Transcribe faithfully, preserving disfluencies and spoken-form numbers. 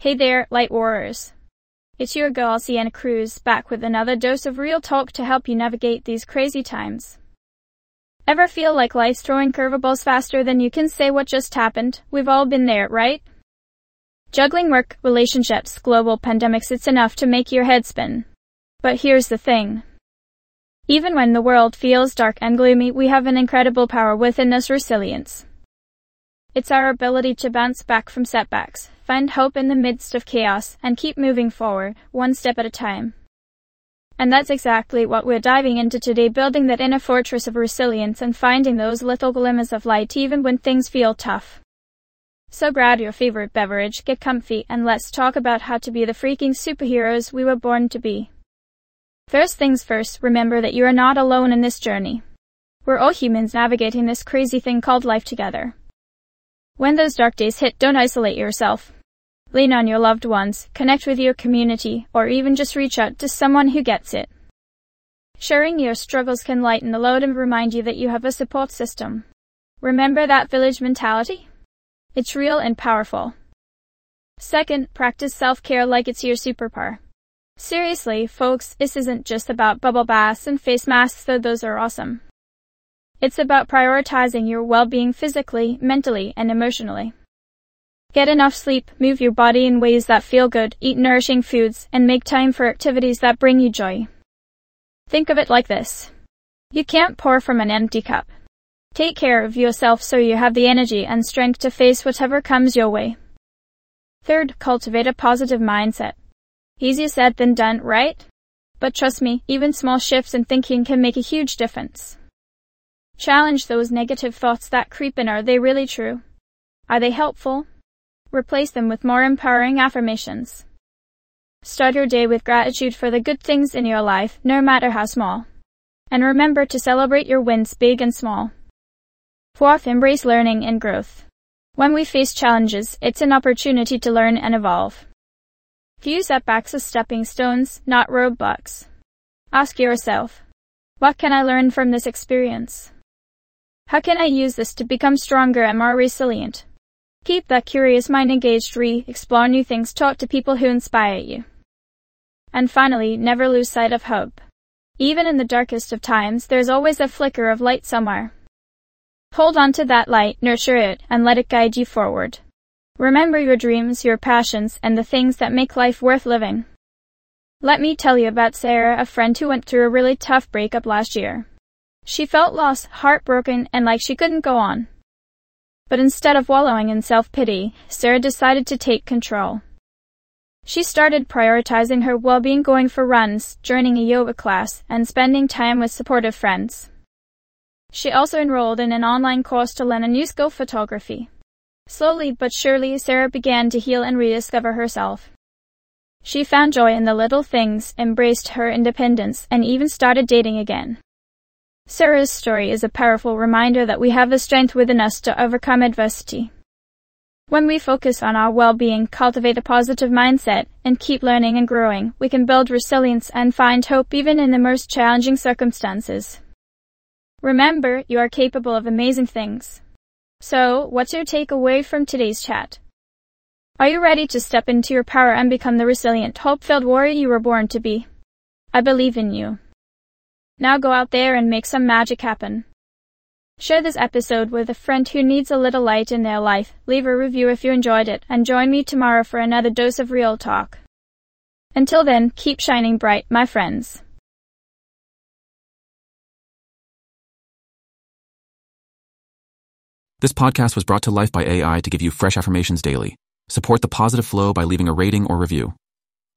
Hey there, Light Warriors. It's your girl Sienna Cruz, back with another dose of real talk to help you navigate these crazy times. Ever feel like life's throwing curveballs faster than you can say what just happened? We've all been there, right? Juggling work, relationships, global pandemics, it's enough to make your head spin. But here's the thing. Even when the world feels dark and gloomy, we have an incredible power within us: resilience. It's our ability to bounce back from setbacks, find hope in the midst of chaos, and keep moving forward, one step at a time. And that's exactly what we're diving into today, building that inner fortress of resilience and finding those little glimmers of light even when things feel tough. So grab your favorite beverage, get comfy, and let's talk about how to be the freaking superheroes we were born to be. First things first, remember that you are not alone in this journey. We're all humans navigating this crazy thing called life together. When those dark days hit, don't isolate yourself. Lean on your loved ones, connect with your community, or even just reach out to someone who gets it. Sharing your struggles can lighten the load and remind you that you have a support system. Remember that village mentality? It's real and powerful. Second, practice self-care like it's your superpower. Seriously, folks, this isn't just about bubble baths and face masks, though those are awesome. It's about prioritizing your well-being physically, mentally, and emotionally. Get enough sleep, move your body in ways that feel good, eat nourishing foods, and make time for activities that bring you joy. Think of it like this. You can't pour from an empty cup. Take care of yourself so you have the energy and strength to face whatever comes your way. Third, cultivate a positive mindset. Easier said than done, right? But trust me, even small shifts in thinking can make a huge difference. Challenge those negative thoughts that creep in. Are they really true? Are they helpful? Replace them with more empowering affirmations. Start your day with gratitude for the good things in your life, no matter how small. And remember to celebrate your wins, big and small. Fourth, embrace learning and growth. When we face challenges, it's an opportunity to learn and evolve. View setbacks as stepping stones, not roadblocks. Ask yourself, what can I learn from this experience? How can I use this to become stronger and more resilient? Keep that curious mind engaged, re-explore new things, talk to people who inspire you. And finally, never lose sight of hope. Even in the darkest of times, there's always a flicker of light somewhere. Hold on to that light, nurture it, and let it guide you forward. Remember your dreams, your passions, and the things that make life worth living. Let me tell you about Sarah, a friend who went through a really tough breakup last year. She felt lost, heartbroken, and like she couldn't go on. But instead of wallowing in self-pity, Sarah decided to take control. She started prioritizing her well-being, going for runs, joining a yoga class, and spending time with supportive friends. She also enrolled in an online course to learn a new skill, photography. Slowly but surely, Sarah began to heal and rediscover herself. She found joy in the little things, embraced her independence, and even started dating again. Sarah's story is a powerful reminder that we have the strength within us to overcome adversity. When we focus on our well-being, cultivate a positive mindset, and keep learning and growing, we can build resilience and find hope even in the most challenging circumstances. Remember, you are capable of amazing things. So, what's your takeaway from today's chat? Are you ready to step into your power and become the resilient, hope-filled warrior you were born to be? I believe in you. Now go out there and make some magic happen. Share this episode with a friend who needs a little light in their life, leave a review if you enjoyed it, and join me tomorrow for another dose of real talk. Until then, keep shining bright, my friends. This podcast was brought to life by A I to give you fresh affirmations daily. Support the positive flow by leaving a rating or review.